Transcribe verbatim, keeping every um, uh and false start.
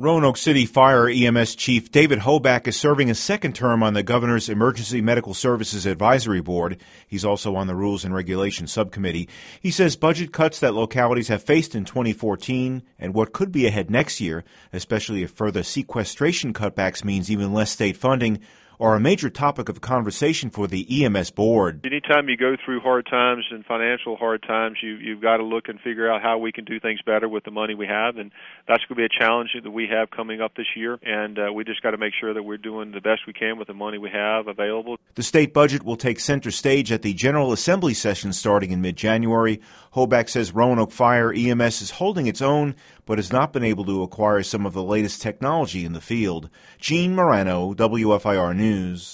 Roanoke City Fire E M S Chief David Hoback is serving a second term on the Governor's Emergency Medical Services Advisory Board. He's also on the Rules and Regulations Subcommittee. He says budget cuts that localities have faced in twenty fourteen and what could be ahead next year, especially if further sequestration cutbacks means even less state funding, are a major topic of conversation for the E M S board. Anytime you go through hard times and financial hard times, you, you've got to look and figure out how we can do things better with the money we have, and that's going to be a challenge that we have coming up this year, and uh, we just got to make sure that we're doing the best we can with the money we have available. The state budget will take center stage at the General Assembly session starting in mid-January. Hoback says Roanoke Fire E M S is holding its own, but has not been able to acquire some of the latest technology in the field. Gene Marano, W F I R News.